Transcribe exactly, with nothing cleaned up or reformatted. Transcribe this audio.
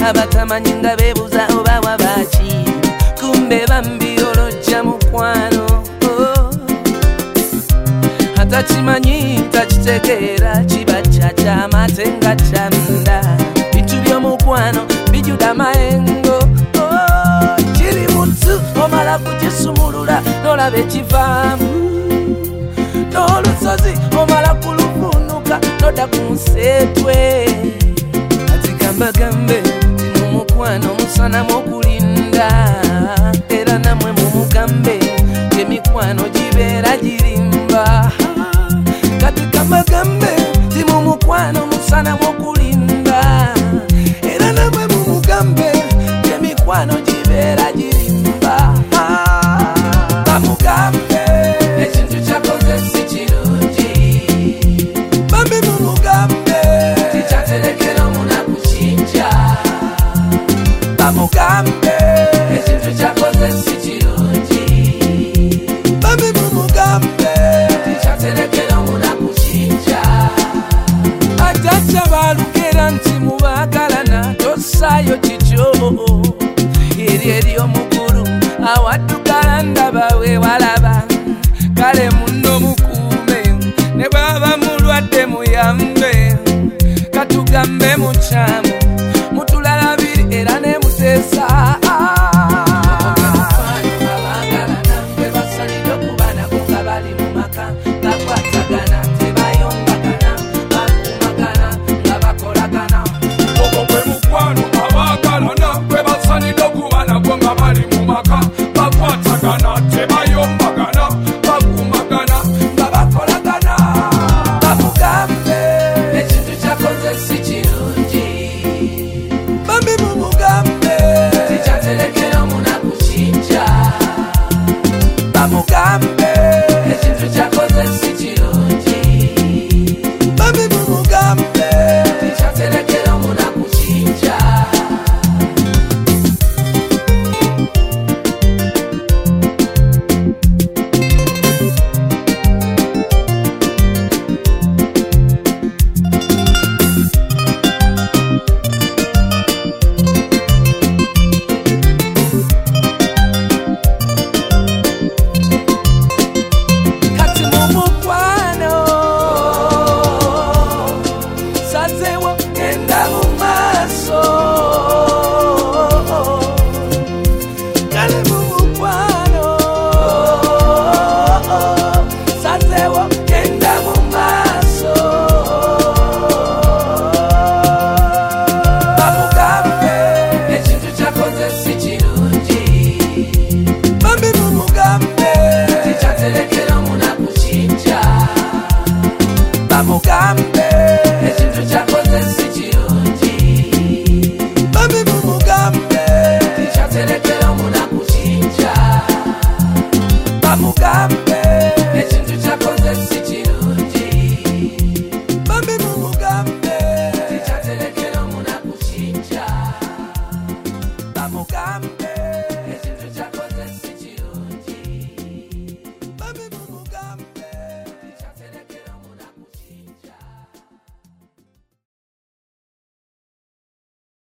abatamanyi nga beebuza oba wabaki kumbe bambi olojja mukwano oh. Atakimanyi takitegeera kiba kyakyamate nga kyanda bitu by'omukwano bijjuda mayengo oh. Kiri mutu omala kugisumulula n'olaba ekivaamu n'olusozi omala kuluvunuka n'odda ku nseetwe ati gambagambe ti mu mukwano musanamu okulinda era namwe mumugambe emikwano gibeera girimba kati gambagambe ti mu mukwano musanamu okulinda era namwe mumugambe emikwano gibeera girimba bamugambe ekintu kyakoze si kirungi bambi mumugambe tikyaterekera omunaku kinja bamugambe ekintu kyakoze si kirungi bambi mumugambe tikyaterekera omunaku kinja atajja balugera nti mubagalana tosaayo kityo eri eri omukulu awaddukala ndaba we walaba kale munno mukuume ne bwaba mulwadde muyambe katugambe mukyamu